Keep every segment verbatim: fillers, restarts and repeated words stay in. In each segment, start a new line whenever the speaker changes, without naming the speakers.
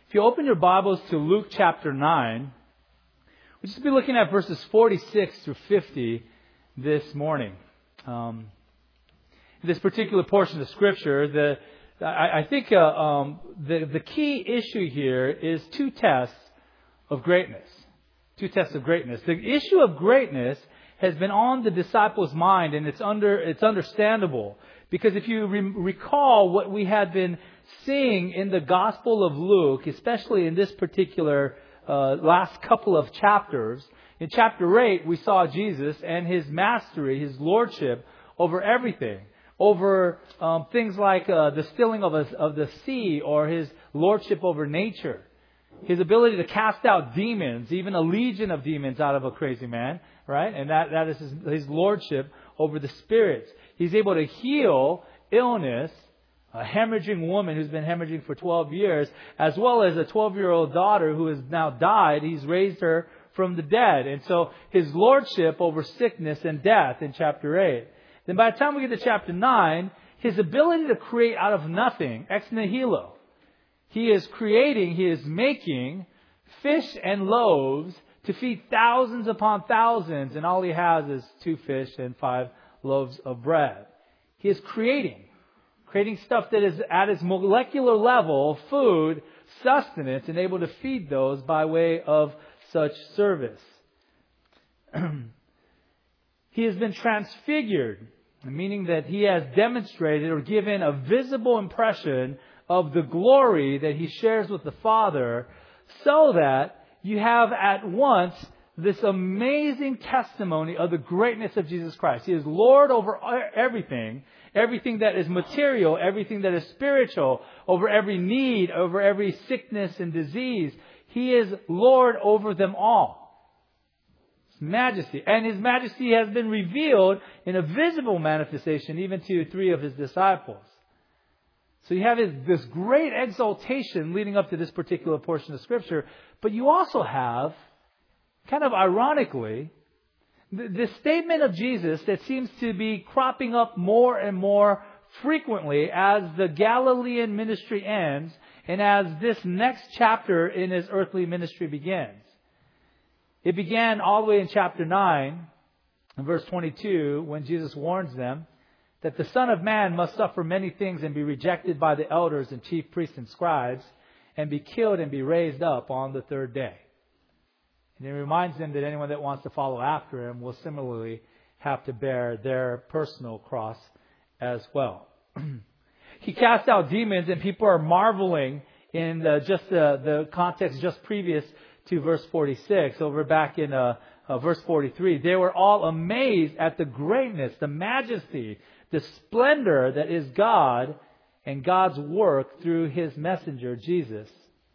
If you open your Bibles to Luke chapter nine, we'll just be looking at verses forty-six through fifty this morning. Um, this particular portion of Scripture, the I, I think uh, um, the, the key issue here is two tests of greatness. Two tests of greatness. The issue of greatness has been on the disciples' mind, and it's under it's understandable. Because if you re- recall what we had been seeing in the Gospel of Luke, especially in this particular uh, last couple of chapters, in chapter eight we saw Jesus and His mastery, His lordship over everything. Over um, things like uh, the stilling of, a, of the sea, or His lordship over nature. His ability to cast out demons, even a legion of demons out of a crazy man, right? And that, that is his, his lordship over the spirits. He's able to heal illness, a hemorrhaging woman who's been hemorrhaging for twelve years, as well as a twelve-year-old daughter who has now died. He's raised her from the dead. And so His lordship over sickness and death in chapter eight. Then by the time we get to chapter nine, His ability to create out of nothing, ex nihilo. He is creating, He is making fish and loaves to feed thousands upon thousands. And all He has is two fish and five loaves of bread. He is creating. Creating stuff that is at its molecular level, food, sustenance, and able to feed those by way of such service. He has been transfigured, meaning that He has demonstrated or given a visible impression of the glory that He shares with the Father, so that you have at once this amazing testimony of the greatness of Jesus Christ. He is Lord over everything, everything that is material, everything that is spiritual, over every need, over every sickness and disease. He is Lord over them all. His majesty. And His majesty has been revealed in a visible manifestation even to three of His disciples. So you have this great exaltation leading up to this particular portion of Scripture. But you also have, kind of ironically, the statement of Jesus that seems to be cropping up more and more frequently as the Galilean ministry ends and as this next chapter in His earthly ministry begins. It began all the way in chapter nine, in verse twenty-two, when Jesus warns them that the Son of Man must suffer many things and be rejected by the elders and chief priests and scribes, and be killed and be raised up on the third day. And He reminds them that anyone that wants to follow after Him will similarly have to bear their personal cross as well. He cast out demons, and people are marveling in the, just the, the context just previous to verse forty-six. Over back in uh, uh, verse forty-three, they were all amazed at the greatness, the majesty, the splendor that is God and God's work through His messenger, Jesus.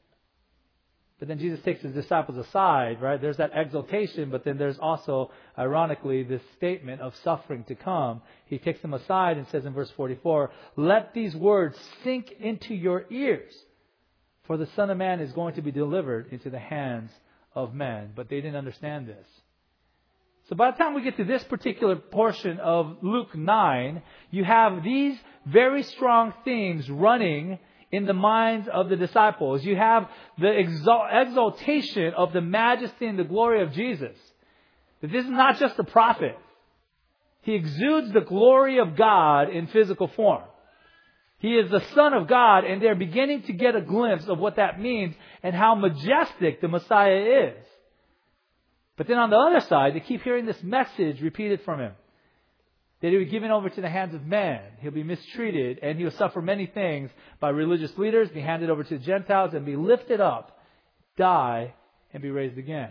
But then Jesus takes His disciples aside, right? There's that exaltation, but then there's also, ironically, this statement of suffering to come. He takes them aside and says in verse forty-four, "Let these words sink into your ears, for the Son of Man is going to be delivered into the hands of men." But they didn't understand this. So by the time we get to this particular portion of Luke nine, you have these very strong themes running in the minds of the disciples. You have the exaltation of the majesty and the glory of Jesus. That this is not just a prophet. He exudes the glory of God in physical form. He is the Son of God, and they're beginning to get a glimpse of what that means and how majestic the Messiah is. But then on the other side, they keep hearing this message repeated from Him. That He'll be given over to the hands of men. He'll be mistreated, and He'll suffer many things by religious leaders, be handed over to the Gentiles, and be lifted up, die, and be raised again.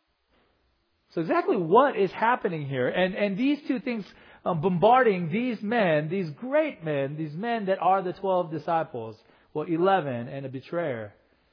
So exactly what is happening here? And, and these two things um, bombarding these men, these great men, these men that are the twelve disciples, well, eleven and a betrayer.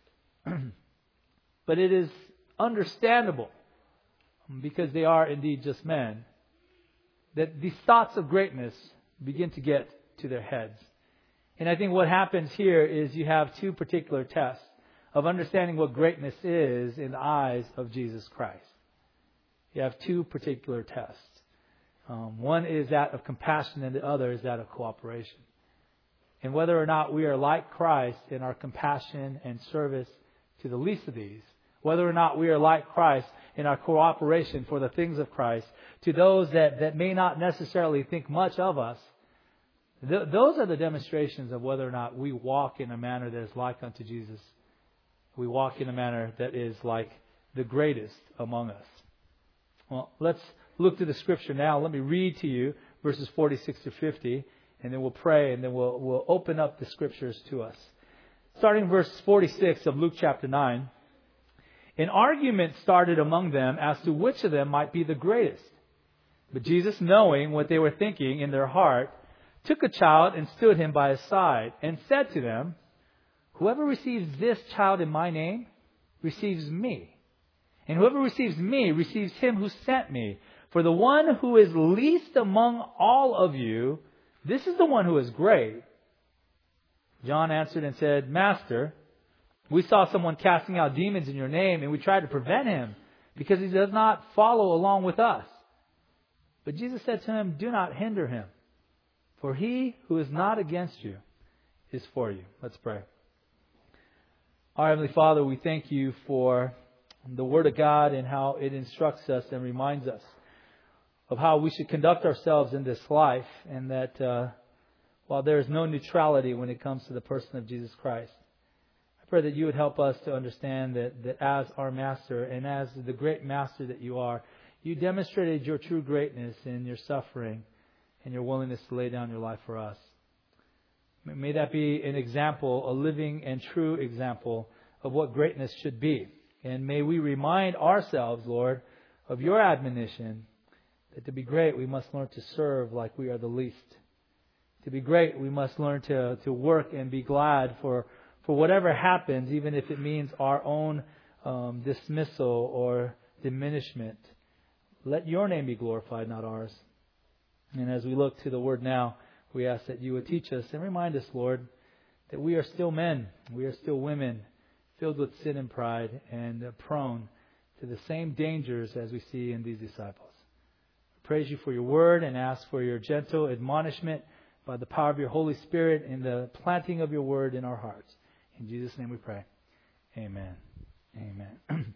But it is understandable, because they are indeed just men, that these thoughts of greatness begin to get to their heads. And I think what happens here is you have two particular tests of understanding what greatness is in the eyes of Jesus Christ. You have two particular tests. Um, one is that of compassion, and the other is that of cooperation. And whether or not we are like Christ in our compassion and service to the least of these, whether or not we are like Christ in our cooperation for the things of Christ, to those that, that may not necessarily think much of us, th- those are the demonstrations of whether or not we walk in a manner that is like unto Jesus. We walk in a manner that is like the greatest among us. Well, let's look to the Scripture now. Let me read to you verses forty-six to fifty, and then we'll pray, and then we'll, we'll open up the Scriptures to us. Starting verse forty-six of Luke chapter nine. An argument started among them as to which of them might be the greatest. But Jesus, knowing what they were thinking in their heart, took a child and stood him by his side, and said to them, Whoever receives this child in my name receives me. And whoever receives me receives him who sent me. For the one who is least among all of you, this is the one who is great. John answered and said, Master, we saw someone casting out demons in your name, and we tried to prevent him, because he does not follow along with us. But Jesus said to him, Do not hinder him, for he who is not against you is for you. Let's pray. Our Heavenly Father, we thank you for the Word of God and how it instructs us and reminds us of how we should conduct ourselves in this life, and that uh, while there is no neutrality when it comes to the person of Jesus Christ, I pray that you would help us to understand that, that as our Master and as the great Master that you are, you demonstrated your true greatness in your suffering and your willingness to lay down your life for us. May that be an example, a living and true example of what greatness should be. And may we remind ourselves, Lord, of your admonition that to be great, we must learn to serve like we are the least. To be great, we must learn to, to work and be glad for, for whatever happens, even if it means our own um, dismissal or diminishment. Let your name be glorified, not ours. And as we look to the Word now, we ask that you would teach us and remind us, Lord, that we are still men, we are still women, filled with sin and pride, and prone to the same dangers as we see in these disciples. I praise you for your Word and ask for your gentle admonishment by the power of your Holy Spirit in the planting of your Word in our hearts. In Jesus' name we pray. Amen. Amen.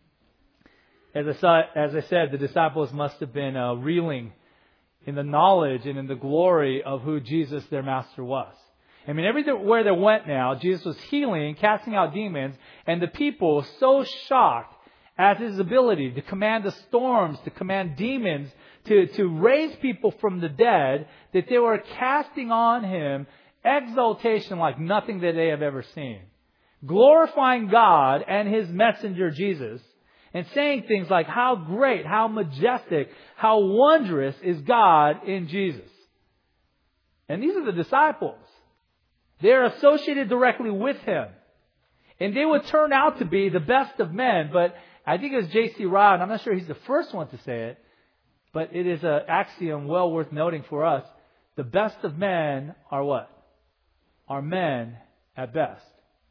As I, saw, as I said, the disciples must have been uh, reeling in the knowledge and in the glory of who Jesus, their Master, was. I mean, everywhere they went now, Jesus was healing, casting out demons, and the people were so shocked at His ability to command the storms, to command demons, to, to raise people from the dead, that they were casting on Him exaltation like nothing that they have ever seen. Glorifying God and His messenger, Jesus, and saying things like how great, how majestic, how wondrous is God in Jesus. And these are the disciples. They're associated directly with Him. And they would turn out to be the best of men. But I think it was J C Ryle, I'm not sure he's the first one to say it, but it is an axiom well worth noting for us. The best of men are what? Are men at best.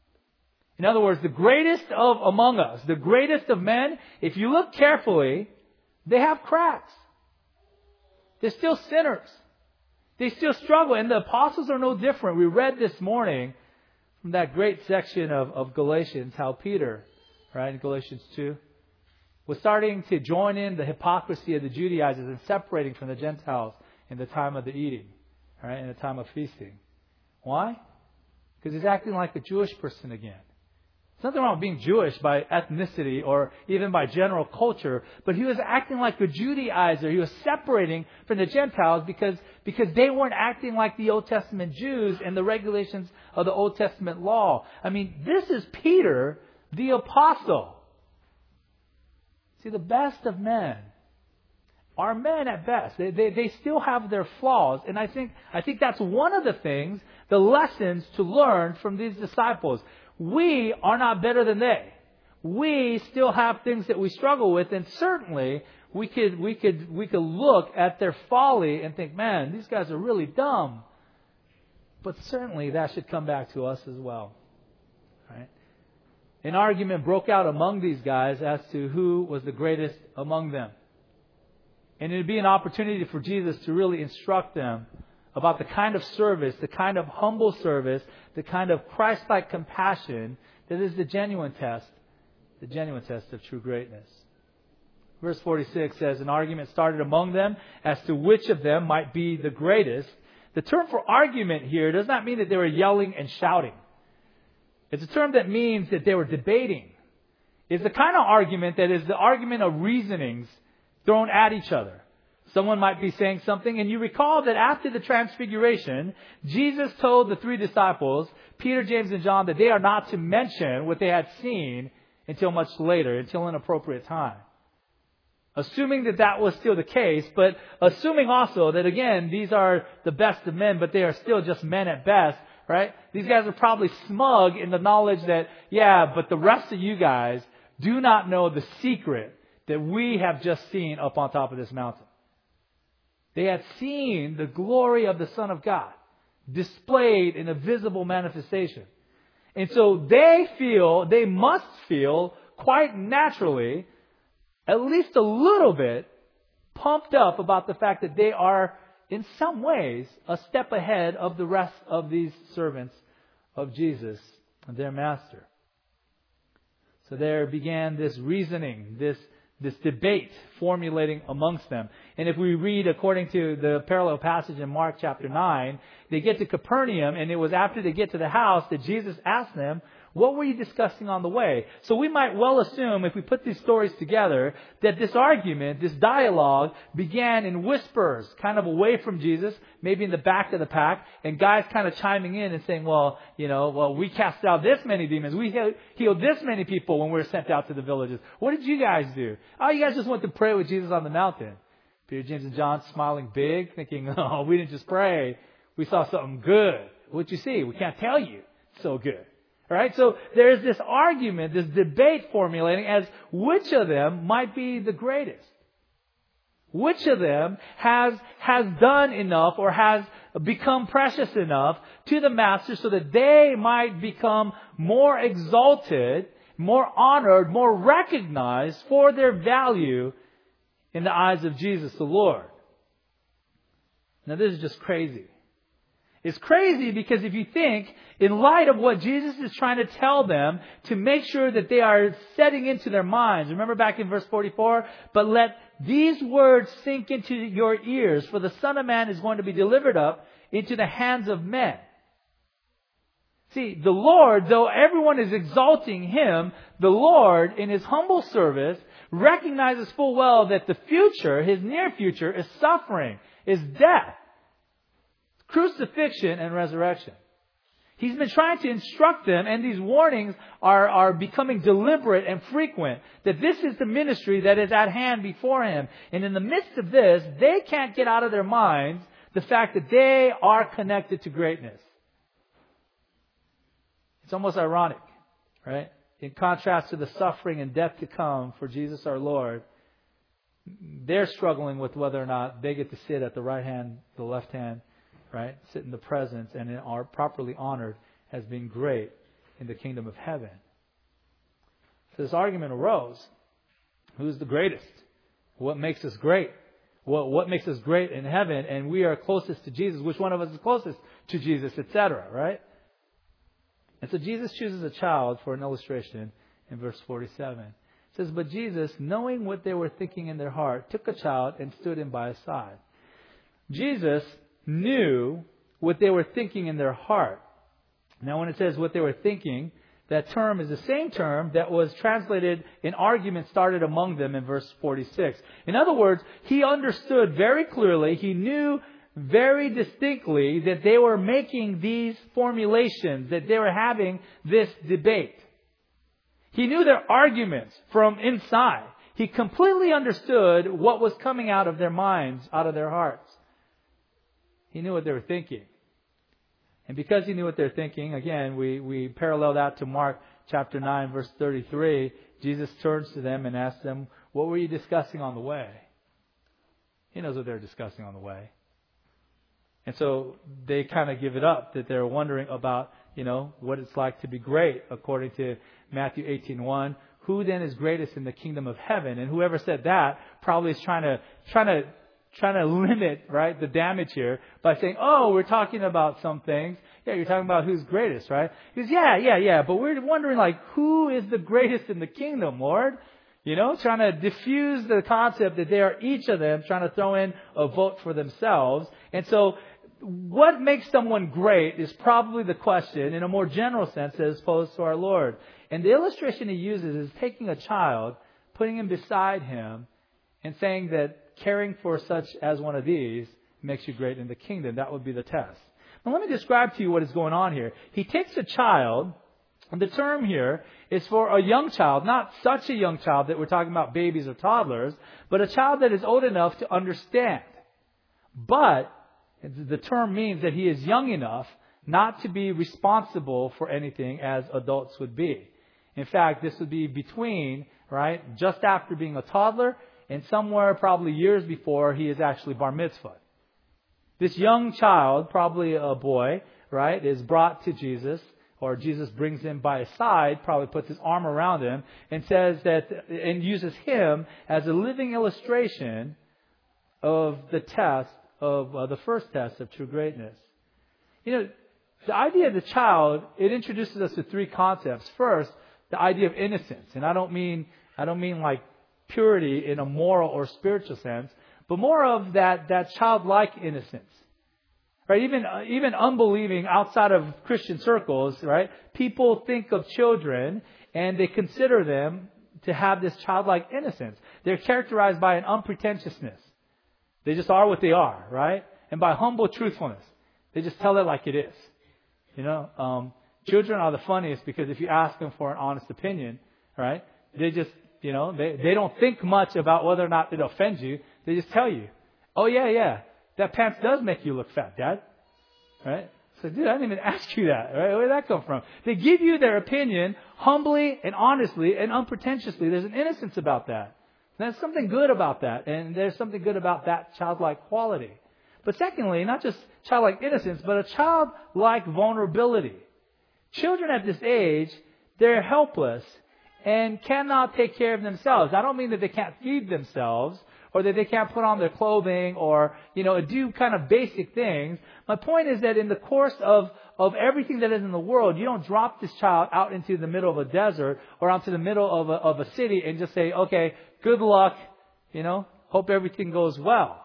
In other words, the greatest of among us, the greatest of men, if you look carefully, they have cracks. They're still sinners. They still struggle. And the apostles are no different. We read this morning from that great section of, of Galatians, how Peter, right, in Galatians two, was starting to join in the hypocrisy of the Judaizers and separating from the Gentiles in the time of the eating, right, in the time of feasting. Why? Because he's acting like a Jewish person again. There's nothing wrong with being Jewish by ethnicity or even by general culture, but he was acting like a Judaizer. He was separating from the Gentiles because, because they weren't acting like the Old Testament Jews and the regulations of the Old Testament law. I mean, this is Peter, the apostle. See, the best of men are men at best. They, they, they still have their flaws. And I think, I think that's one of the things, the lessons to learn from these disciples. We are not better than they. We still have things that we struggle with, and certainly we could we could we could look at their folly and think, man, these guys are really dumb. But certainly that should come back to us as well. Right? An argument broke out among these guys as to who was the greatest among them. And it would be an opportunity for Jesus to really instruct them about the kind of service, the kind of humble service, the kind of Christ-like compassion that is the genuine test the genuine test of true greatness. Verse forty-six says, an argument started among them as to which of them might be the greatest. The term for argument here does not mean that they were yelling and shouting. It's a term that means that they were debating. It's the kind of argument that is the argument of reasonings thrown at each other. Someone might be saying something, and you recall that after the transfiguration, Jesus told the three disciples, Peter, James, and John, that they are not to mention what they had seen until much later, until an appropriate time. Assuming that that was still the case, but assuming also that, again, these are the best of men, but they are still just men at best, right? These guys are probably smug in the knowledge that, yeah, but the rest of you guys do not know the secret that we have just seen up on top of this mountain. They had seen the glory of the Son of God displayed in a visible manifestation. And so they feel, they must feel quite naturally, at least a little bit, pumped up about the fact that they are, in some ways, a step ahead of the rest of these servants of Jesus, their master. So there began this reasoning, this this debate formulating amongst them. And if we read according to the parallel passage in Mark chapter nine, they get to Capernaum, and it was after they get to the house that Jesus asked them, what were you discussing on the way? So we might well assume, if we put these stories together, that this argument, this dialogue, began in whispers, kind of away from Jesus, maybe in the back of the pack, and guys kind of chiming in and saying, well, you know, well, we cast out this many demons. We healed this many people when we were sent out to the villages. What did you guys do? Oh, you guys just went to pray with Jesus on the mountain. Peter, James, and John smiling big, thinking, oh, we didn't just pray. We saw something good. What'd you see? We can't tell you. So good. All right, so there's this argument, this debate formulating as which of them might be the greatest. Which of them has has done enough or has become precious enough to the Master so that they might become more exalted, more honored, more recognized for their value in the eyes of Jesus the Lord. Now this is just crazy. It's crazy because if you think, in light of what Jesus is trying to tell them, to make sure that they are setting into their minds. Remember back in verse forty-four? But let these words sink into your ears, for the Son of Man is going to be delivered up into the hands of men. See, the Lord, though everyone is exalting Him, the Lord, in His humble service, recognizes full well that the future, His near future, is suffering, is death. Crucifixion and resurrection. He's been trying to instruct them, and these warnings are, are becoming deliberate and frequent, that this is the ministry that is at hand before Him. And in the midst of this, they can't get out of their minds the fact that they are connected to greatness. It's almost ironic, right? In contrast to the suffering and death to come for Jesus our Lord, they're struggling with whether or not they get to sit at the right hand, the left hand, right? Sit in the presence and are properly honored as being great in the kingdom of heaven. So this argument arose. Who's the greatest? What makes us great? What, what makes us great in heaven? And we are closest to Jesus. Which one of us is closest to Jesus, et cetera, right? And so Jesus chooses a child for an illustration in verse forty-seven. It says, but Jesus, knowing what they were thinking in their heart, took a child and stood him by his side. Jesus knew what they were thinking in their heart. Now, when it says what they were thinking, that term is the same term that was translated in argument started among them in verse forty-six. In other words, he understood very clearly, he knew very distinctly that they were making these formulations, that they were having this debate. He knew their arguments from inside. He completely understood what was coming out of their minds, out of their hearts. He knew what they were thinking. And because he knew what they're thinking, again, we, we parallel that to Mark chapter nine, verse thirty-three. Jesus turns to them and asks them, what were you discussing on the way? He knows what they're discussing on the way. And so they kind of give it up, that they're wondering about, you know, what it's like to be great, according to Matthew eighteen one. Who then is greatest in the kingdom of heaven? And whoever said that probably is trying to trying to trying to limit, right, the damage here by saying, oh, we're talking about some things. Yeah, you're talking about who's greatest, right? He goes, yeah, yeah, yeah, but we're wondering, like, who is the greatest in the kingdom, Lord? You know, trying to diffuse the concept that they are each of them trying to throw in a vote for themselves. And so what makes someone great is probably the question in a more general sense as opposed to our Lord. And the illustration he uses is taking a child, putting him beside him, and saying that caring for such as one of these makes you great in the kingdom. That would be the test. Now let me describe to you what is going on here. He takes a child, and the term here is for a young child, not such a young child that we're talking about babies or toddlers, but a child that is old enough to understand. But the term means that he is young enough not to be responsible for anything as adults would be. In fact, this would be between, right, just after being a toddler and somewhere probably years before he is actually bar mitzvah. This young child, probably a boy, right, is brought to Jesus, or Jesus brings him by his side, probably puts his arm around him, and says that, and uses him as a living illustration of the test, of uh, the first test of true greatness. You know, the idea of the child, it introduces us to three concepts. First, the idea of innocence. And I don't mean, I don't mean like purity in a moral or spiritual sense, but more of that, that childlike innocence. Right? Even, uh, even unbelieving outside of Christian circles, right? People think of children and they consider them to have this childlike innocence. They're characterized by an unpretentiousness. They just are what they are, right? And by humble truthfulness. They just tell it like it is. You know, um, children are the funniest because if you ask them for an honest opinion, right? They just, you know, they, they don't think much about whether or not it offends you. They just tell you, oh yeah, yeah, that pants does make you look fat, Dad. Right? So, dude, I didn't even ask you that. Right? Where did that come from? They give you their opinion humbly and honestly and unpretentiously. There's an innocence about that. And there's something good about that. And there's something good about that childlike quality. But secondly, not just childlike innocence, but a childlike vulnerability. Children at this age, they're helpless and cannot take care of themselves. I don't mean that they can't feed themselves or that they can't put on their clothing or, you know, do kind of basic things. My point is that in the course of, of everything that is in the world, you don't drop this child out into the middle of a desert or out to the middle of a, of a city and just say, okay, good luck, you know, hope everything goes well.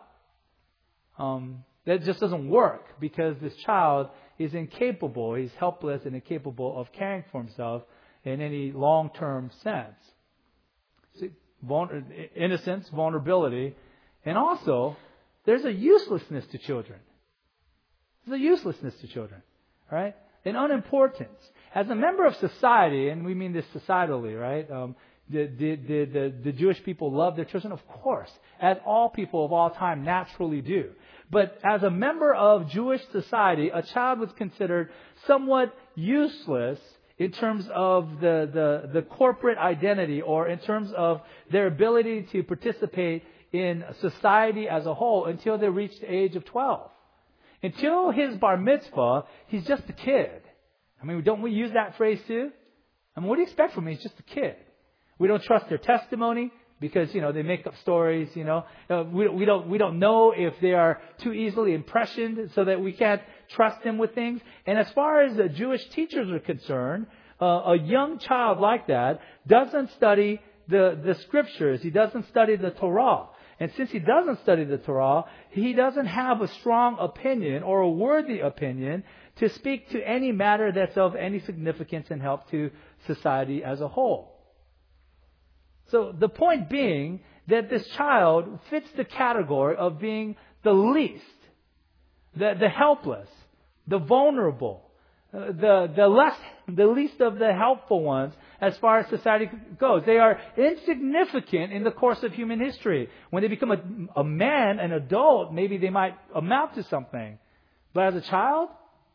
Um, that just doesn't work because this child is incapable, he's helpless and incapable of caring for himself in any long-term sense. See, vulner- innocence, vulnerability, and also there's a uselessness to children. There's a uselessness to children, right? An unimportance. As a member of society, and we mean this societally, right? Um, did, did, did the, the Jewish people love their children? Of course, as all people of all time naturally do. But as a member of Jewish society, a child was considered somewhat useless in terms of the, the, the corporate identity or in terms of their ability to participate in society as a whole until they reached the age of twelve. Until his bar mitzvah, he's just a kid. I mean, don't we use that phrase too? I mean, what do you expect from me? He's just a kid. We don't trust their testimony because, you know, they make up stories, you know. Uh, we, we don't we don't know if they are too easily impressioned so that we can't trust them with things. And as far as the Jewish teachers are concerned, uh, a young child like that doesn't study the, the scriptures. He doesn't study the Torah. And since he doesn't study the Torah, he doesn't have a strong opinion or a worthy opinion to speak to any matter that's of any significance and help to society as a whole. So the point being that this child fits the category of being the least, the, the helpless, the vulnerable, uh, the, the less, the least of the helpful ones as far as society goes. They are insignificant in the course of human history. When they become a, a man, an adult, maybe they might amount to something. But as a child,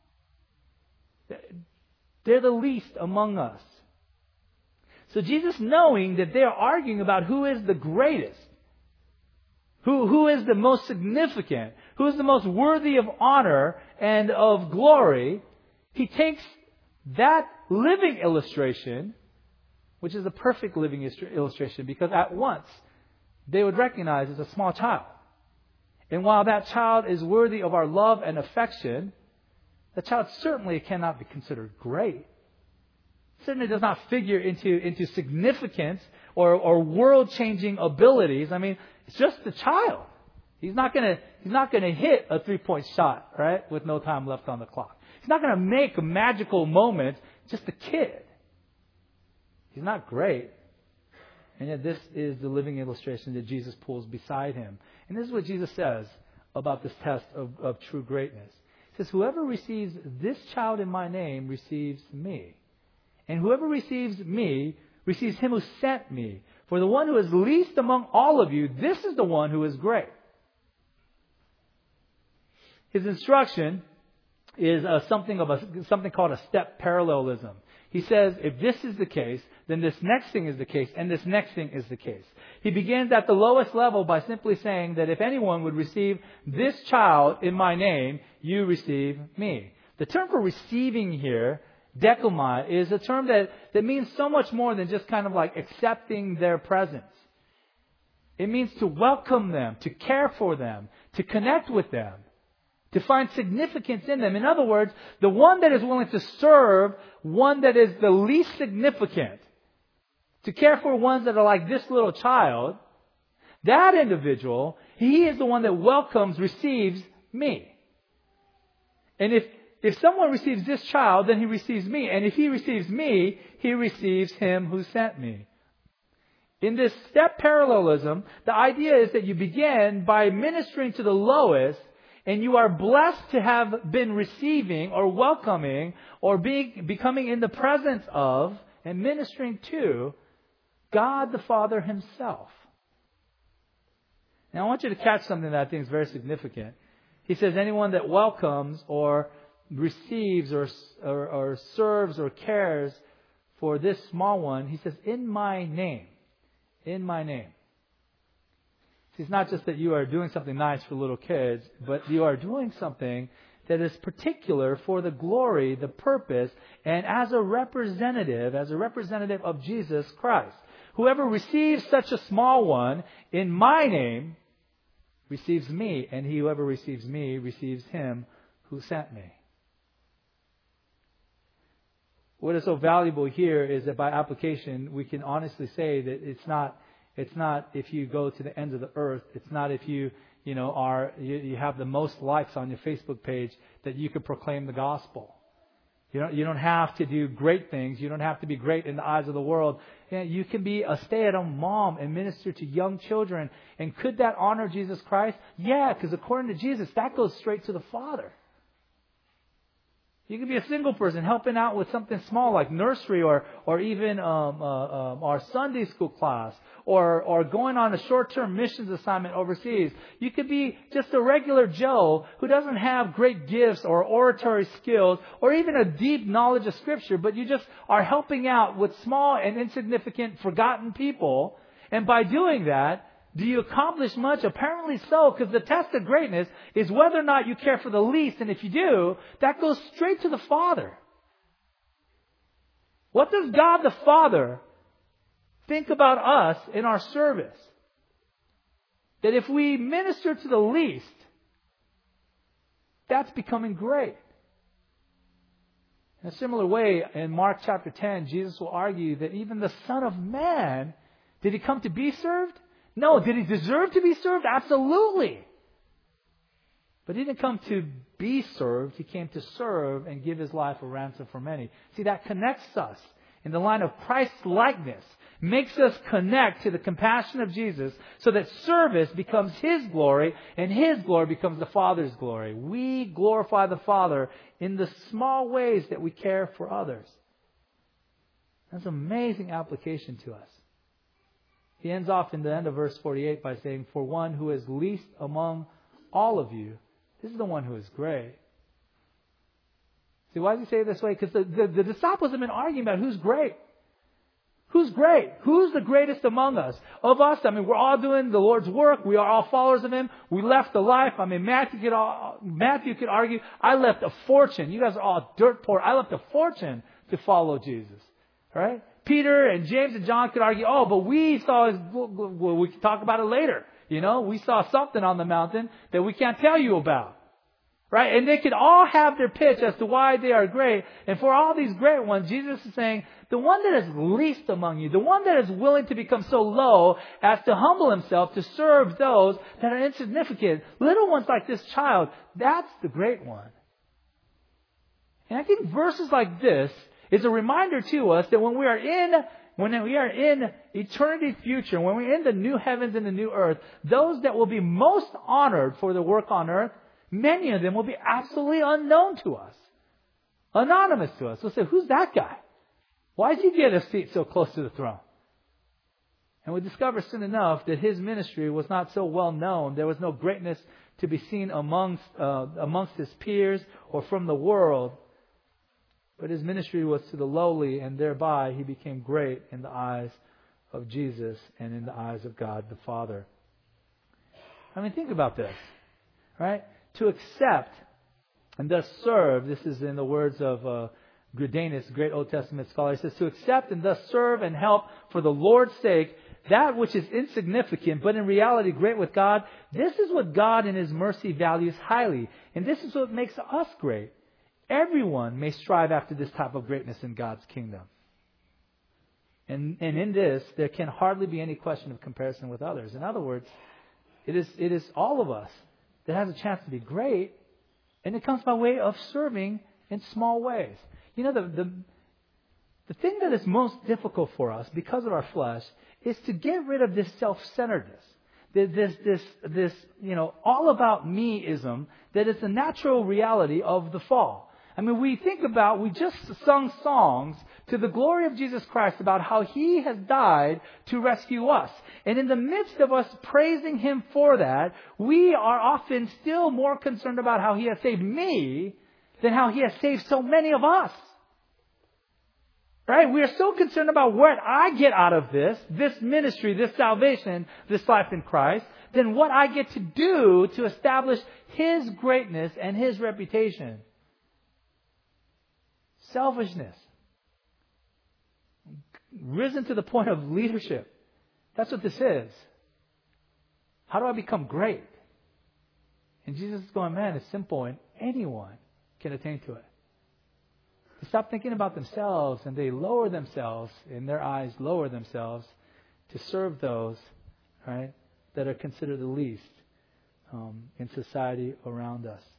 they're the least among us. So Jesus, knowing that they are arguing about who is the greatest, who, who is the most significant, who is the most worthy of honor and of glory, he takes that living illustration, which is a perfect living illustration, because at once they would recognize as a small child. And while that child is worthy of our love and affection, the child certainly cannot be considered great. Certainly does not figure into, into significance or, or world-changing abilities. I mean, it's just a child. He's not gonna, he's not gonna hit a three-point shot, right, with no time left on the clock. He's not gonna make a magical moment, just a kid. He's not great. And yet this is the living illustration that Jesus pulls beside him. And this is what Jesus says about this test of, of true greatness. He says, whoever receives this child in my name receives me. And whoever receives me receives him who sent me. For the one who is least among all of you, this is the one who is great. His instruction is uh, something of a something called a step parallelism. He says, if this is the case, then this next thing is the case, and this next thing is the case. He begins at the lowest level by simply saying that if anyone would receive this child in my name, you receive me. The term for receiving here, dekomai, is a term that, that means so much more than just kind of like accepting their presence. It means to welcome them, to care for them, to connect with them, to find significance in them. In other words, the one that is willing to serve one that is the least significant, to care for ones that are like this little child, that individual, he is the one that welcomes, receives me. And if, if someone receives this child, then he receives me. And if he receives me, he receives him who sent me. In this step parallelism, the idea is that you begin by ministering to the lowest, and you are blessed to have been receiving or welcoming or being, becoming in the presence of and ministering to God the Father Himself. Now I want you to catch something that I think is very significant. He says anyone that welcomes or receives or, or, or serves or cares for this small one, he says, in my name. In my name. It's not just that you are doing something nice for little kids, but you are doing something that is particular for the glory, the purpose, and as a representative, as a representative of Jesus Christ. Whoever receives such a small one in my name receives me, and he whoever receives me receives him who sent me. What is so valuable here is that by application, we can honestly say that it's not It's not if you go to the ends of the earth. It's not if you, you know, are you, you have the most likes on your Facebook page that you can proclaim the gospel. You don't, you don't have to do great things. You don't have to be great in the eyes of the world. You know, you can be a stay-at-home mom and minister to young children. And could that honor Jesus Christ? Yeah, because according to Jesus, that goes straight to the Father. You can be a single person helping out with something small like nursery or or even um, uh, um, our Sunday school class or or going on a short-term missions assignment overseas. You could be just a regular Joe who doesn't have great gifts or oratory skills or even a deep knowledge of Scripture, but you just are helping out with small and insignificant, forgotten people. And by doing that, do you accomplish much? Apparently so, because the test of greatness is whether or not you care for the least. And if you do, that goes straight to the Father. What does God the Father think about us in our service? That if we minister to the least, that's becoming great. In a similar way, in Mark chapter ten, Jesus will argue that even the Son of Man, did He come to be served? No. Did He deserve to be served? Absolutely. But He didn't come to be served. He came to serve and give His life a ransom for many. See, that connects us in the line of Christ's likeness, makes us connect to the compassion of Jesus so that service becomes His glory and His glory becomes the Father's glory. We glorify the Father in the small ways that we care for others. That's an amazing application to us. He ends off in the end of verse forty-eight by saying, for one who is least among all of you, this is the one who is great. See, why does he say it this way? Because the, the, the disciples have been arguing about who's great. Who's great? Who's the greatest among us? Of us, I mean, we're all doing the Lord's work. We are all followers of Him. We left the life. I mean, Matthew could, all, Matthew could argue, I left a fortune. You guys are all dirt poor. I left a fortune to follow Jesus. Right? Peter and James and John could argue, oh, but we saw His, well, we can talk about it later. You know, we saw something on the mountain that we can't tell you about. Right? And they could all have their pitch as to why they are great. And for all these great ones, Jesus is saying, the one that is least among you, the one that is willing to become so low as to humble himself to serve those that are insignificant, little ones like this child, that's the great one. And I think verses like this is a reminder to us that when we are in When we are in eternity future, when we're in the new heavens and the new earth, those that will be most honored for their work on earth, many of them will be absolutely unknown to us. Anonymous to us. We'll say, who's that guy? Why did he get a seat so close to the throne? And we discover soon enough that his ministry was not so well known. There was no greatness to be seen amongst, uh, amongst his peers or from the world. But his ministry was to the lowly, and thereby he became great in the eyes of Jesus and in the eyes of God the Father. I mean, think about this, right? To accept and thus serve, this is in the words of uh, Greidanus, great Old Testament scholar. He says, to accept and thus serve and help for the Lord's sake, that which is insignificant, but in reality great with God, this is what God in His mercy values highly. And this is what makes us great. Everyone may strive after this type of greatness in God's kingdom. And, and in this, there can hardly be any question of comparison with others. In other words, it is, it is all of us that has a chance to be great, and it comes by way of serving in small ways. You know, the, the, the thing that is most difficult for us because of our flesh is to get rid of this self-centeredness. This, this, this, you know, all about me-ism that is the natural reality of the fall. I mean, we think about, we just sung songs to the glory of Jesus Christ about how He has died to rescue us. And in the midst of us praising Him for that, we are often still more concerned about how He has saved me than how He has saved so many of us. Right? We are so concerned about what I get out of this, this ministry, this salvation, this life in Christ, than what I get to do to establish His greatness and His reputation. Selfishness. Risen to the point of leadership. That's what this is. How do I become great? And Jesus is going, man, it's simple and anyone can attain to it. They stop thinking about themselves and they lower themselves, in their eyes, lower themselves to serve those, right, that are considered the least um, in society around us.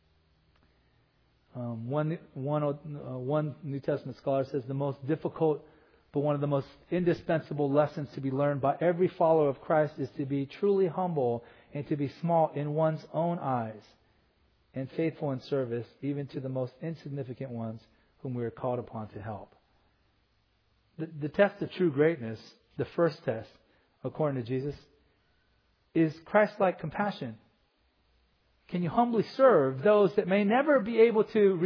Um, one, one, uh, one New Testament scholar says the most difficult but one of the most indispensable lessons to be learned by every follower of Christ is to be truly humble and to be small in one's own eyes and faithful in service even to the most insignificant ones whom we are called upon to help. The, the test of true greatness, the first test, according to Jesus, is Christ-like compassion. Can you humbly serve those that may never be able to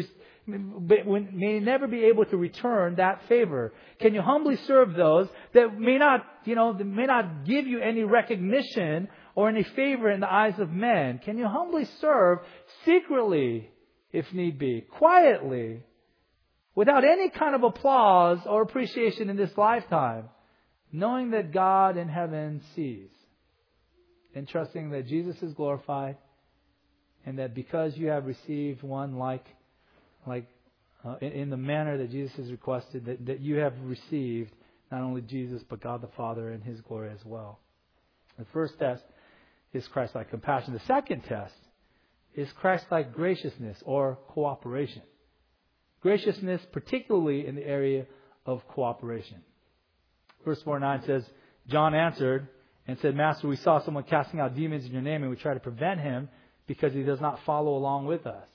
may never be able to return that favor? Can you humbly serve those that may not, you know, that may not give you any recognition or any favor in the eyes of men? Can you humbly serve secretly, if need be, quietly, without any kind of applause or appreciation in this lifetime, knowing that God in heaven sees, and trusting that Jesus is glorified, and that because you have received one like, like uh, in, in the manner that Jesus has requested, that, that you have received not only Jesus, but God the Father in His glory as well. The first test is Christ-like compassion. The second test is Christ-like graciousness or cooperation. Graciousness, particularly in the area of cooperation. Verse four nine says, John answered and said, Master, we saw someone casting out demons in your name, and we tried to prevent him because he does not follow along with us.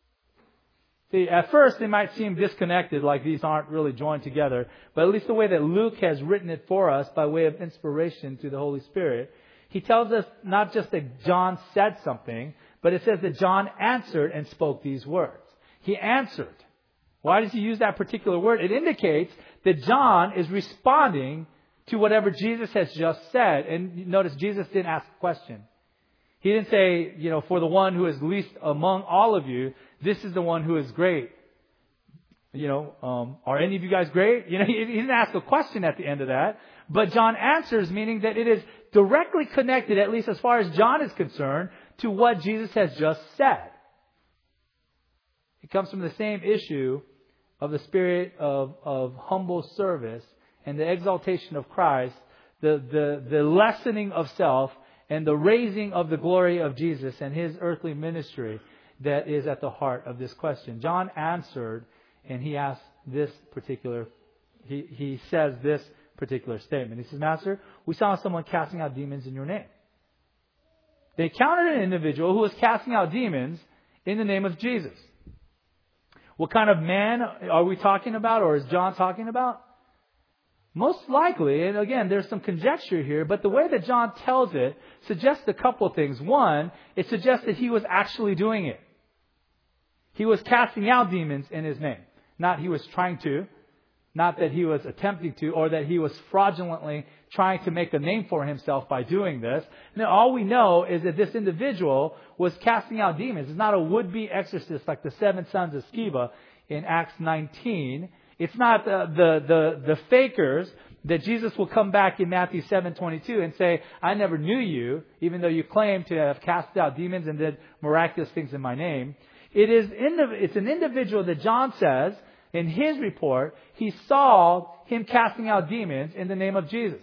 See, at first they might seem disconnected, like these aren't really joined together. But at least the way that Luke has written it for us by way of inspiration through the Holy Spirit, he tells us not just that John said something, but it says that John answered and spoke these words. He answered. Why does he use that particular word? It indicates that John is responding to whatever Jesus has just said. And notice Jesus didn't ask a question. He didn't say, you know, for the one who is least among all of you, this is the one who is great. You know, um, are any of you guys great? You know, he, he didn't ask a question at the end of that. But John answers, meaning that it is directly connected, at least as far as John is concerned, to what Jesus has just said. It comes from the same issue of the spirit of, of humble service and the exaltation of Christ, the, the, the lessening of self, and the raising of the glory of Jesus and His earthly ministry that is at the heart of this question. John answered, and he asked this particular, he, he says this particular statement. He says, Master, we saw someone casting out demons in your name. They encountered an individual who was casting out demons in the name of Jesus. What kind of man are we talking about, or is John talking about? Most likely, and again, there's some conjecture here, but the way that John tells it suggests a couple of things. One, it suggests that he was actually doing it. He was casting out demons in His name. Not he was trying to, not that he was attempting to, or that he was fraudulently trying to make a name for himself by doing this. Now, all we know is that this individual was casting out demons. It's not a would-be exorcist like the seven sons of Sceva in Acts nineteen. It's not the, the, the, the fakers that Jesus will come back in Matthew seven twenty-two and say, I never knew you, even though you claim to have cast out demons and did miraculous things in my name. It is in the, it's an individual that John says in his report, he saw him casting out demons in the name of Jesus.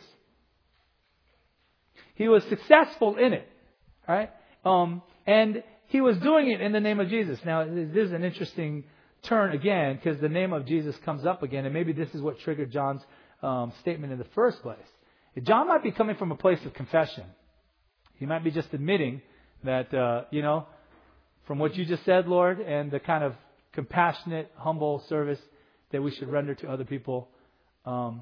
He was successful in it, right? Um, and he was doing it in the name of Jesus. Now, this is an interesting turn again, because the name of Jesus comes up again, and maybe this is what triggered John's um, statement in the first place. John might be coming from a place of confession. He might be just admitting that, uh, you know, from what you just said, Lord, and the kind of compassionate, humble service that we should render to other people, um,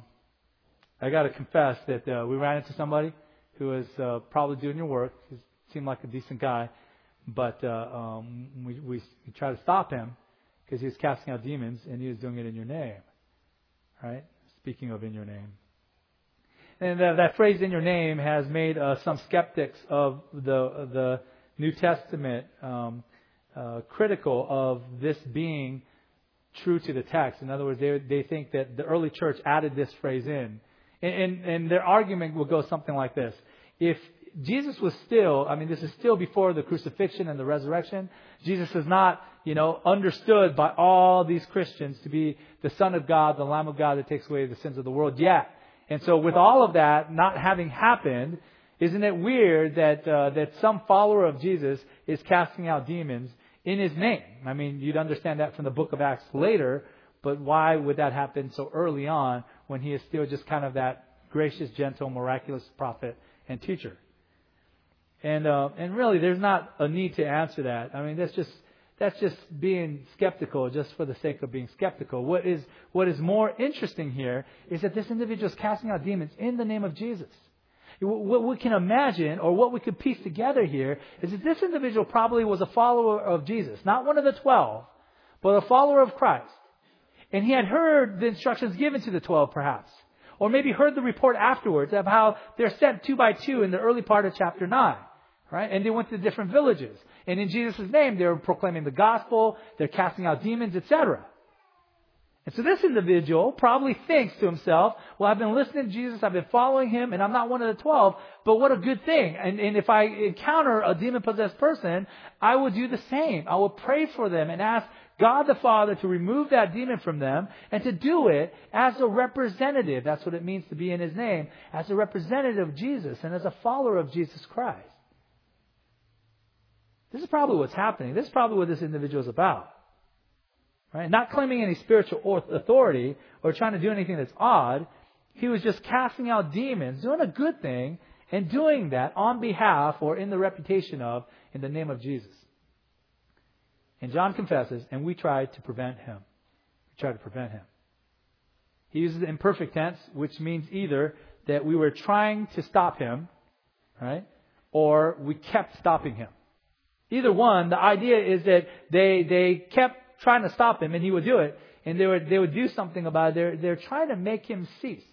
I got to confess that uh, we ran into somebody who was uh, probably doing your work. He seemed like a decent guy, but uh, um, we, we, we tried to stop him because he was casting out demons and he was doing it in your name. Right? Speaking of in your name. And that, that phrase in your name has made uh, some skeptics of the, the New Testament um, uh, critical of this being true to the text. In other words, they, they think that the early church added this phrase in. And, and, and their argument will go something like this. If Jesus was still, I mean, this is still before the crucifixion and the resurrection. Jesus is not, you know, understood by all these Christians to be the Son of God, the Lamb of God that takes away the sins of the world yet. And so with all of that not having happened, isn't it weird that uh, that some follower of Jesus is casting out demons in His name? I mean, you'd understand that from the book of Acts later, but why would that happen so early on when He is still just kind of that gracious, gentle, miraculous prophet and teacher? And uh, and really, there's not a need to answer that. I mean, that's just that's just being skeptical, just for the sake of being skeptical. What is what is more interesting here is that this individual is casting out demons in the name of Jesus. What we can imagine, or what we could piece together here, is that this individual probably was a follower of Jesus, not one of the twelve, but a follower of Christ. And he had heard the instructions given to the twelve, perhaps. Or maybe heard the report afterwards of how they're sent two by two in the early part of chapter nine. Right? And they went to different villages. And in Jesus' name, they were proclaiming the gospel, they're casting out demons, et cetera. And so this individual probably thinks to himself, well, I've been listening to Jesus, I've been following Him, and I'm not one of the twelve, but what a good thing. And, and if I encounter a demon-possessed person, I will do the same. I will pray for them and ask God the Father to remove that demon from them, and to do it as a representative. That's what it means to be in His name, as a representative of Jesus and as a follower of Jesus Christ. This is probably what's happening. This is probably what this individual is about. Right? Not claiming any spiritual authority or trying to do anything that's odd. He was just casting out demons, doing a good thing, and doing that on behalf or in the reputation of, in the name of Jesus. And John confesses, and we tried to prevent him. We tried to prevent him. He uses the imperfect tense, which means either that we were trying to stop him, right, or we kept stopping him. Either one, the idea is that they they kept trying to stop him, and he would do it, and they would they would do something about it. They're they're trying to make him cease.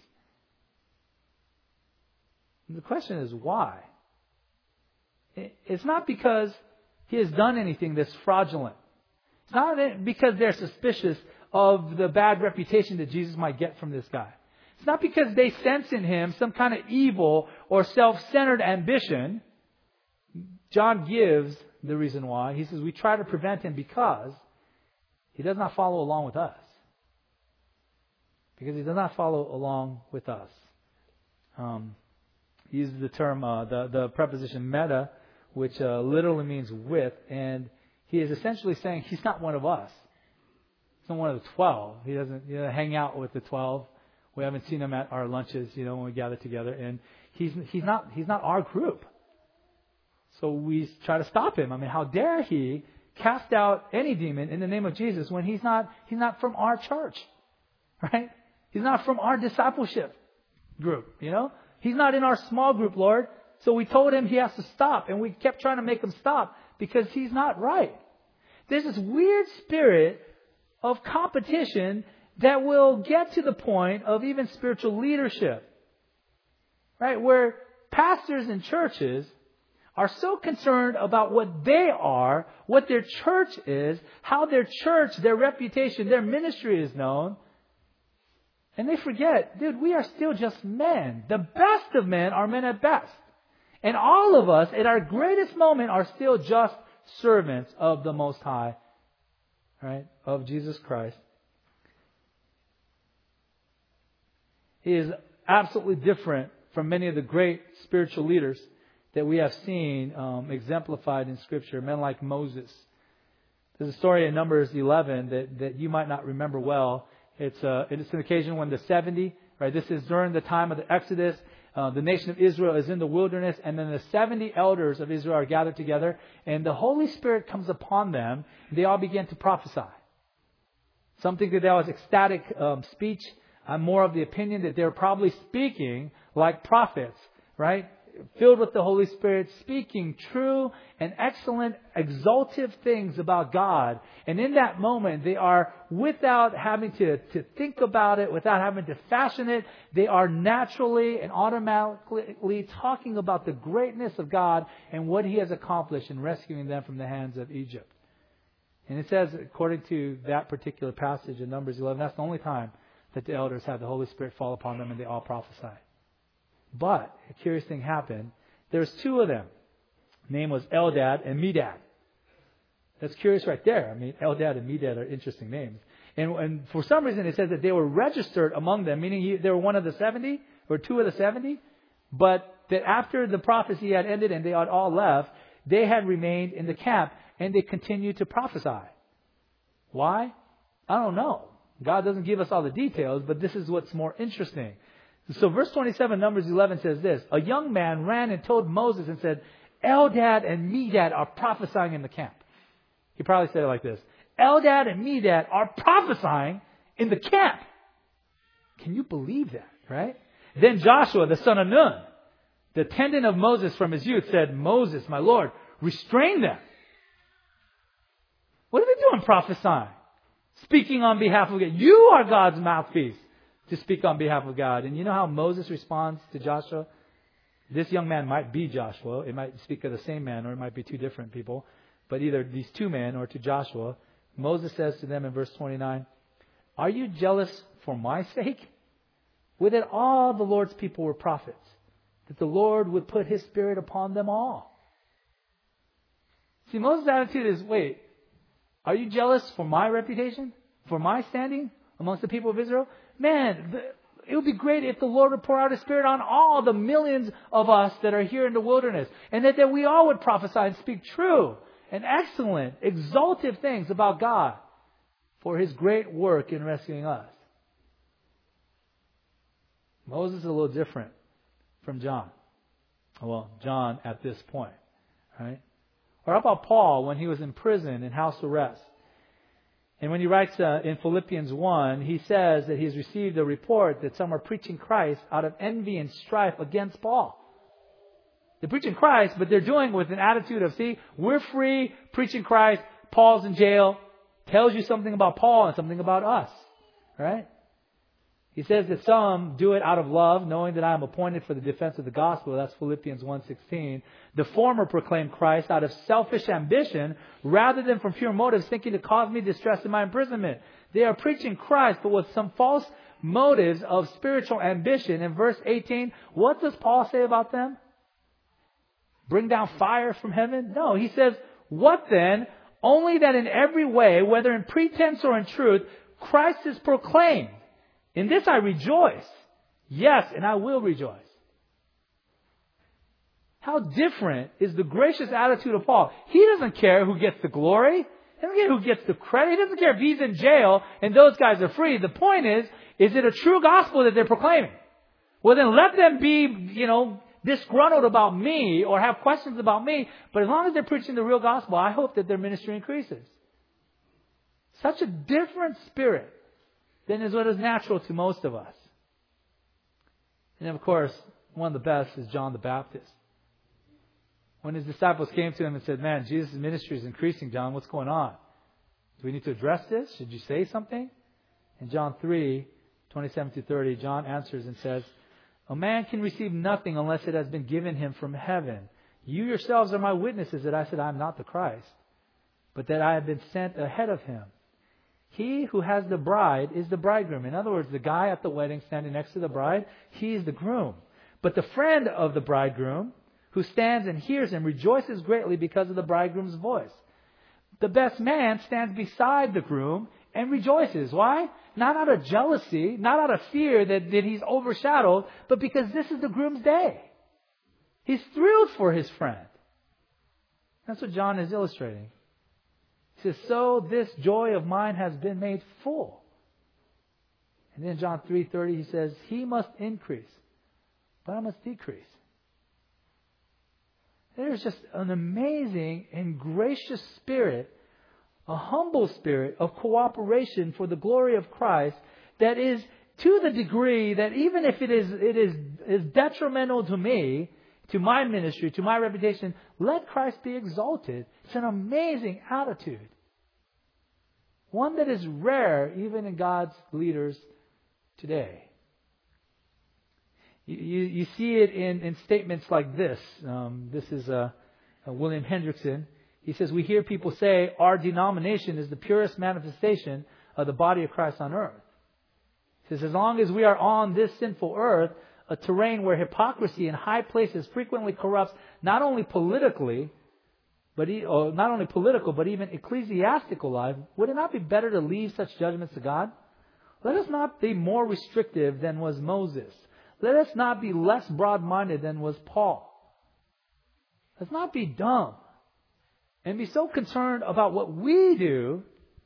And the question is why? It's not because he has done anything that's fraudulent. It's not because they're suspicious of the bad reputation that Jesus might get from this guy. It's not because they sense in him some kind of evil or self-centered ambition. John gives the reason why. He says we try to prevent him because he does not follow along with us. Because he does not follow along with us. Um, he uses the term, uh, the, the preposition meta, which uh, literally means with, and he is essentially saying he's not one of us. He's not one of the twelve. He doesn't you know, hang out with the twelve. We haven't seen him at our lunches, you know, when we gather together, and he's he's not he's not our group. So we try to stop him. I mean, how dare he cast out any demon in the name of Jesus when he's not he's not from our church, right? He's not from our discipleship group, you know. He's not in our small group, Lord. So we told him he has to stop, and we kept trying to make him stop because he's not right. There's this weird spirit of competition that will get to the point of even spiritual leadership, right? Where pastors and churches are so concerned about what they are, what their church is, how their church, their reputation, their ministry is known. And they forget, dude, we are still just men. The best of men are men at best. And all of us, at our greatest moment, are still just servants of the Most High, right? Of Jesus Christ. He is absolutely different from many of the great spiritual leaders that we have seen um, exemplified in Scripture. Men like Moses. There's a story in Numbers eleven that, that you might not remember well. It's, uh, it's an occasion when the seventy, right? This is during the time of the Exodus. Uh, the nation of Israel is in the wilderness, and then the seventy elders of Israel are gathered together, and the Holy Spirit comes upon them. And they all begin to prophesy. Some think that that was ecstatic um, speech. I'm more of the opinion that they're probably speaking like prophets, right? Filled with the Holy Spirit, speaking true and excellent, exaltive things about God. And in that moment, they are, without having to, to think about it, without having to fashion it, they are naturally and automatically talking about the greatness of God and what He has accomplished in rescuing them from the hands of Egypt. And it says, according to that particular passage in Numbers eleven, that's the only time that the elders had the Holy Spirit fall upon them and they all prophesied. But a curious thing happened. There's two of them. Name was Eldad and Medad. That's curious right there. I mean, Eldad and Medad are interesting names. And, and for some reason it says that they were registered among them, meaning he, they were one of the seventy or two of the seventy. But that after the prophecy had ended and they had all left, they had remained in the camp and they continued to prophesy. Why? I don't know. God doesn't give us all the details, but this is what's more interesting. So verse twenty-seven, Numbers eleven says this. A young man ran and told Moses and said, Eldad and Medad are prophesying in the camp. He probably said it like this. Eldad and Medad are prophesying in the camp. Can you believe that, right? Then Joshua, the son of Nun, the attendant of Moses from his youth, said, Moses, my Lord, restrain them. What are they doing prophesying? Speaking on behalf of God. You are God's mouthpiece to speak on behalf of God. And you know how Moses responds to Joshua? This young man might be Joshua. It might speak of the same man, or it might be two different people. But either these two men or to Joshua, Moses says to them in verse twenty-nine, are you jealous for my sake? Would that all the Lord's people were prophets, that the Lord would put His Spirit upon them all. See, Moses' attitude is, wait, are you jealous for my reputation? For my standing amongst the people of Israel? Man, it would be great if the Lord would pour out His Spirit on all the millions of us that are here in the wilderness. And that, that we all would prophesy and speak true and excellent, exaltive things about God for His great work in rescuing us. Moses is a little different from John. Well, John at this point, right? Or how about Paul when he was in prison in house arrest? And when he writes uh, in Philippians one, he says that he's received a report that some are preaching Christ out of envy and strife against Paul. They're preaching Christ, but they're doing it with an attitude of, see, we're free, preaching Christ, Paul's in jail. Tells you something about Paul and something about us, right? He says that some do it out of love, knowing that I am appointed for the defense of the gospel. That's Philippians one sixteen. The former proclaim Christ out of selfish ambition rather than from pure motives, thinking to cause me distress in my imprisonment. They are preaching Christ, but with some false motives of spiritual ambition. In verse eighteen, what does Paul say about them? Bring down fire from heaven? No, he says, what then? Only that in every way, whether in pretense or in truth, Christ is proclaimed. In this I rejoice. Yes, and I will rejoice. How different is the gracious attitude of Paul? He doesn't care who gets the glory. He doesn't care who gets the credit. He doesn't care if he's in jail and those guys are free. The point is, is it a true gospel that they're proclaiming? Well, then let them be, you know, disgruntled about me or have questions about me. But as long as they're preaching the real gospel, I hope that their ministry increases. Such a different spirit than is what is natural to most of us. And then, of course, one of the best is John the Baptist. When his disciples came to him and said, man, Jesus' ministry is increasing, John. What's going on? Do we need to address this? Should you say something? In John three, twenty-seven to thirty, John answers and says, a man can receive nothing unless it has been given him from heaven. You yourselves are my witnesses that I said I am not the Christ, but that I have been sent ahead of him. He who has the bride is the bridegroom. In other words, the guy at the wedding standing next to the bride, he is the groom. But the friend of the bridegroom, who stands and hears him, rejoices greatly because of the bridegroom's voice. The best man stands beside the groom and rejoices. Why? Not out of jealousy, not out of fear that, that he's overshadowed, but because this is the groom's day. He's thrilled for his friend. That's what John is illustrating. He says, so this joy of mine has been made full. And then John three thirty, he says, he must increase, but I must decrease. There's just an amazing and gracious spirit, a humble spirit of cooperation for the glory of Christ that is to the degree that even if it is it is, is detrimental to me, to my ministry, to my reputation, let Christ be exalted. It's an amazing attitude. One that is rare even in God's leaders today. You, you, you see it in, in statements like this. Um, this is uh, uh, William Hendrickson. He says, we hear people say our denomination is the purest manifestation of the body of Christ on earth. He says, as long as we are on this sinful earth, a terrain where hypocrisy in high places frequently corrupts not only politically, but e- or not only political, but even ecclesiastical life, would it not be better to leave such judgments to God? Let us not be more restrictive than was Moses. Let us not be less broad-minded than was Paul. Let's not be dumb and be so concerned about what we do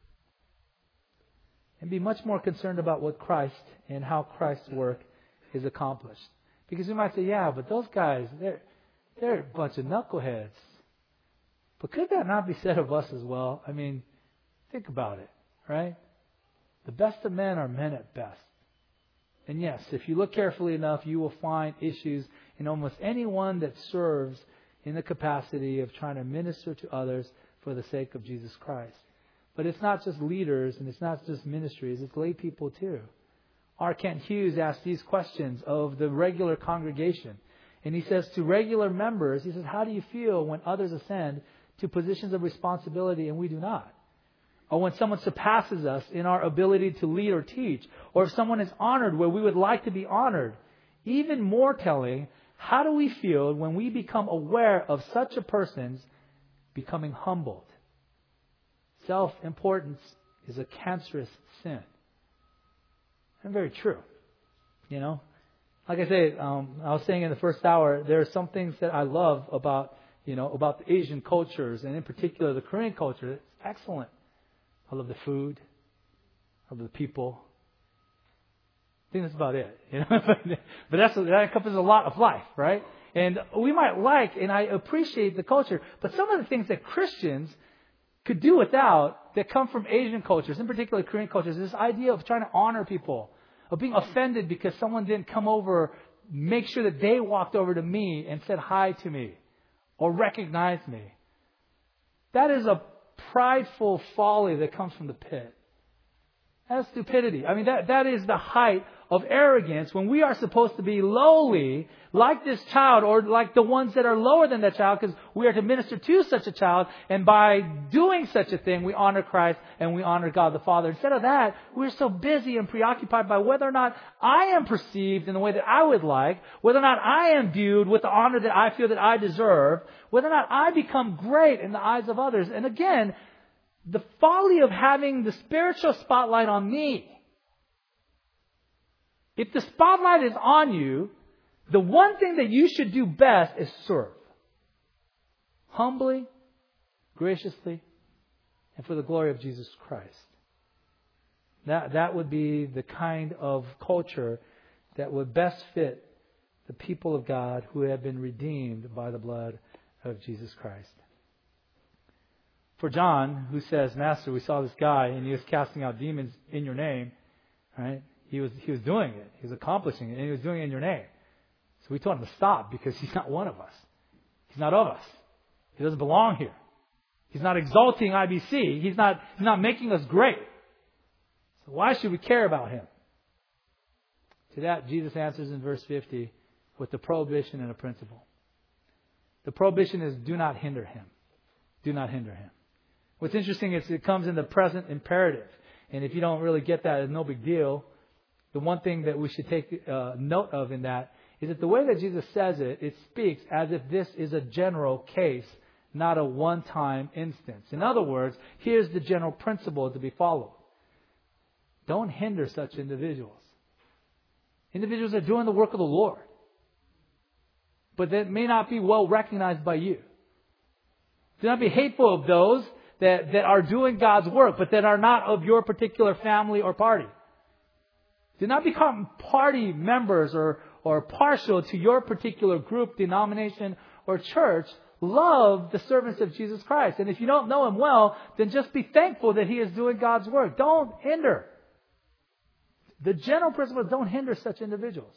and be much more concerned about what Christ and how Christ's work is accomplished. Because we might say, yeah, but those guys, they're, they're a bunch of knuckleheads. But could that not be said of us as well? I mean, think about it, right? The best of men are men at best. And yes, if you look carefully enough, you will find issues in almost anyone that serves in the capacity of trying to minister to others for the sake of Jesus Christ. But it's not just leaders and it's not just ministries, it's lay people too. R. Kent Hughes asked these questions of the regular congregation. And he says to regular members, he says, how do you feel when others ascend to positions of responsibility and we do not? Or when someone surpasses us in our ability to lead or teach. Or if someone is honored where we would like to be honored. Even more telling, how do we feel when we become aware of such a person's becoming humbled? Self-importance is a cancerous sin. And very true. You know, like I say, um, I was saying in the first hour, there are some things that I love about, you know, about the Asian cultures and in particular the Korean culture. It's excellent. I love the food. I love the people. I think that's about it. You know? But that's, that encompasses a lot of life, right? And we might like, and I appreciate the culture, but some of the things that Christians could do without that come from Asian cultures, in particular Korean cultures, this idea of trying to honor people, of being offended because someone didn't come over, make sure that they walked over to me and said hi to me or recognized me. That is a prideful folly that comes from the pit. That's stupidity. I mean, that, that is the height of arrogance when we are supposed to be lowly like this child or like the ones that are lower than that child because we are to minister to such a child. And by doing such a thing, we honor Christ and we honor God the Father. Instead of that, we're so busy and preoccupied by whether or not I am perceived in the way that I would like, whether or not I am viewed with the honor that I feel that I deserve, whether or not I become great in the eyes of others. And again, the folly of having the spiritual spotlight on me. If the spotlight is on you, the one thing that you should do best is serve. Humbly, graciously, and for the glory of Jesus Christ. That, that would be the kind of culture that would best fit the people of God who have been redeemed by the blood of Jesus Christ. For John, who says, Master, we saw this guy and he was casting out demons in your name, right? He was, he was doing it. He was accomplishing it and he was doing it in your name. So we told him to stop because he's not one of us. He's not of us. He doesn't belong here. He's not exalting I B C. He's not, he's not making us great. So why should we care about him? To that, Jesus answers in verse fifty with the prohibition and a principle. The prohibition is do not hinder him. Do not hinder him. What's interesting is it comes in the present imperative. And if you don't really get that, it's no big deal. The one thing that we should take uh, note of in that is that the way that Jesus says it, it speaks as if this is a general case, not a one-time instance. In other words, here's the general principle to be followed. Don't hinder such individuals. Individuals are doing the work of the Lord. But that may not be well recognized by you. Do not be hateful of those that, that are doing God's work, but that are not of your particular family or party. Do not become party members or, or partial to your particular group, denomination, or church. Love the servants of Jesus Christ. And if you don't know Him well, then just be thankful that He is doing God's work. Don't hinder. The general principle is don't hinder such individuals.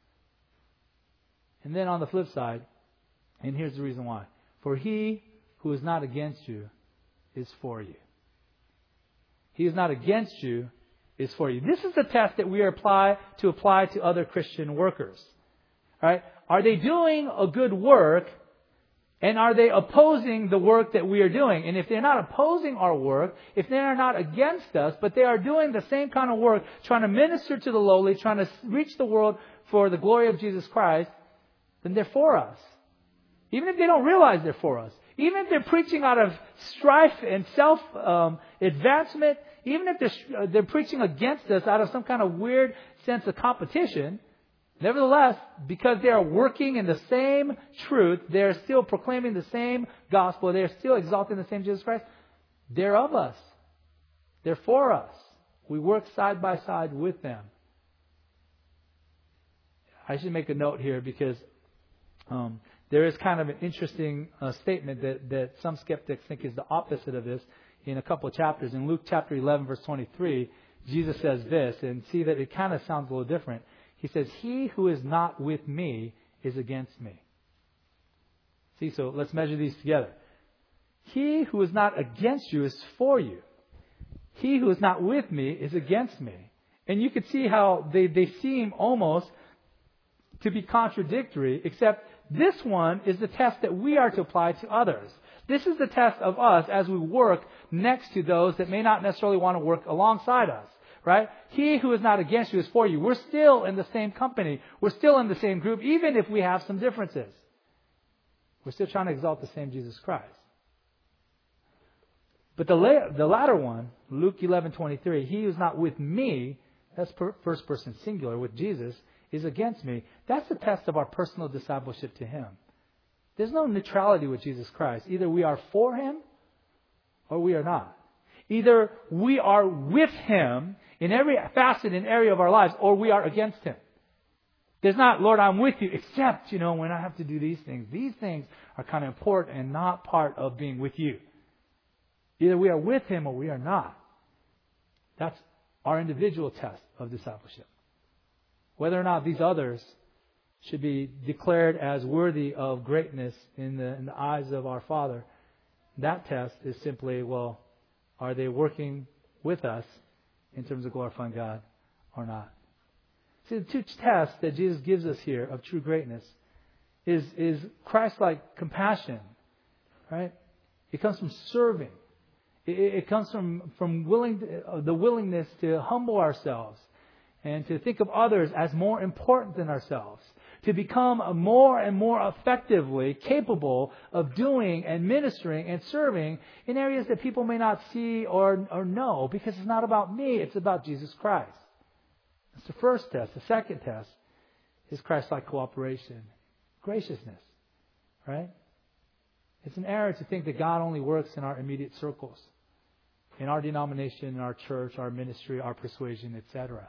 And then on the flip side, and here's the reason why. For he who is not against you is for you. He is not against you is for you. This is the test that we are apply to apply to other Christian workers. All right? Are they doing a good work? And are they opposing the work that we are doing? And if they're not opposing our work, if they are not against us, but they are doing the same kind of work, trying to minister to the lowly, trying to reach the world for the glory of Jesus Christ, then they're for us. Even if they don't realize they're for us. Even if they're preaching out of strife and self-advancement, um, even if they're, uh, they're preaching against us out of some kind of weird sense of competition, nevertheless, because they are working in the same truth, they're still proclaiming the same gospel, they're still exalting the same Jesus Christ, they're of us. They're for us. We work side by side with them. I should make a note here because um, there is kind of an interesting uh, statement that, that some skeptics think is the opposite of this in a couple of chapters. In Luke chapter eleven, verse twenty-three, Jesus says this, and see that it kind of sounds a little different. He says, he who is not with me is against me. See, so let's measure these together. He who is not against you is for you. He who is not with me is against me. And you could see how they, they seem almost to be contradictory, except this one is the test that we are to apply to others. This is the test of us as we work next to those that may not necessarily want to work alongside us. Right? He who is not against you is for you. We're still in the same company. We're still in the same group, even if we have some differences. We're still trying to exalt the same Jesus Christ. But the, la- the latter one, Luke eleven twenty-three, he who is not with me, that's per- first person singular, with Jesus, is against me. That's the test of our personal discipleship to Him. There's no neutrality with Jesus Christ. Either we are for Him or we are not. Either we are with Him in every facet and area of our lives, or we are against Him. There's not, Lord, I'm with you, except, you know, when I have to do these things. These things are kind of important and not part of being with you. Either we are with Him or we are not. That's our individual test of discipleship. Whether or not these others should be declared as worthy of greatness in the, in the eyes of our Father, that test is simply, well, are they working with us in terms of glorifying God or not. See, the two tests that Jesus gives us here of true greatness is, is Christ-like compassion, right? It comes from serving. It, it comes from, from willing to, uh, the willingness to humble ourselves and to think of others as more important than ourselves. To become more and more effectively capable of doing and ministering and serving in areas that people may not see or, or know, because it's not about me, it's about Jesus Christ. That's the first test. The second test is Christ-like cooperation. Graciousness. Right? It's an error to think that God only works in our immediate circles. In our denomination, in our church, our ministry, our persuasion, et cetera.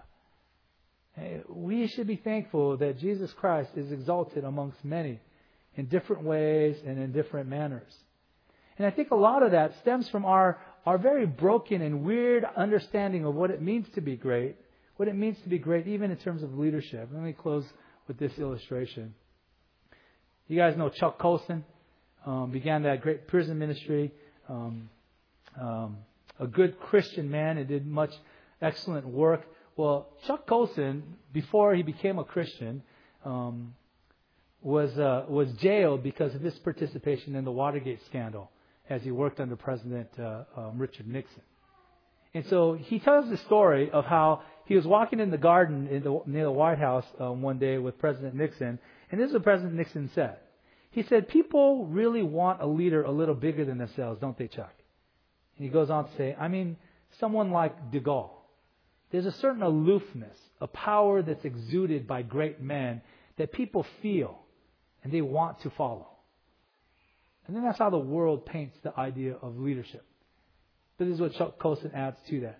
We should be thankful that Jesus Christ is exalted amongst many in different ways and in different manners. And I think a lot of that stems from our, our very broken and weird understanding of what it means to be great, what it means to be great even in terms of leadership. Let me close with this illustration. You guys know Chuck Colson, um, began that great prison ministry, um, um, a good Christian man and did much excellent work. Well, Chuck Colson, before he became a Christian, um, was uh, was jailed because of his participation in the Watergate scandal as he worked under President uh, um, Richard Nixon. And so he tells the story of how he was walking in the garden in the, near the White House um, one day with President Nixon, and this is what President Nixon said. He said, "People really want a leader a little bigger than themselves, don't they, Chuck?" And he goes on to say, "I mean, someone like de Gaulle. There's a certain aloofness, a power that's exuded by great men that people feel and they want to follow." And then that's how the world paints the idea of leadership. But this is what Chuck Colson adds to that.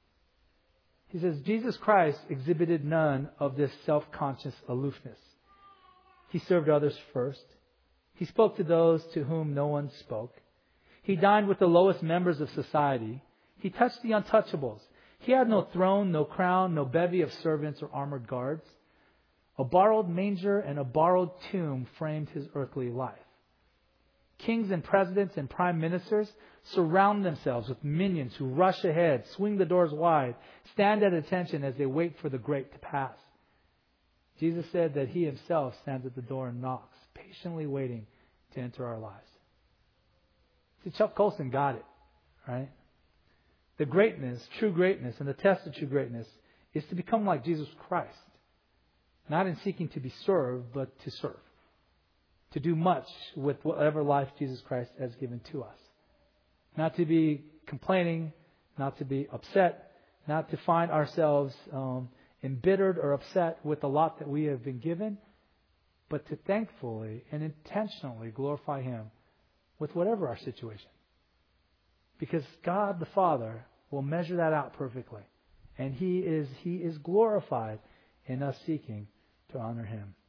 He says, Jesus Christ exhibited none of this self-conscious aloofness. He served others first. He spoke to those to whom no one spoke. He dined with the lowest members of society. He touched the untouchables. He had no throne, no crown, no bevy of servants or armored guards. A borrowed manger and a borrowed tomb framed his earthly life. Kings and presidents and prime ministers surround themselves with minions who rush ahead, swing the doors wide, stand at attention as they wait for the great to pass. Jesus said that He Himself stands at the door and knocks, patiently waiting to enter our lives. See, Chuck Colson got it, right? The greatness, true greatness, and the test of true greatness is to become like Jesus Christ. Not in seeking to be served, but to serve. To do much with whatever life Jesus Christ has given to us. Not to be complaining, not to be upset, not to find ourselves um, embittered or upset with the lot that we have been given, but to thankfully and intentionally glorify Him with whatever our situation. Because God the Father will measure that out perfectly. And He is He is glorified in us seeking to honor Him.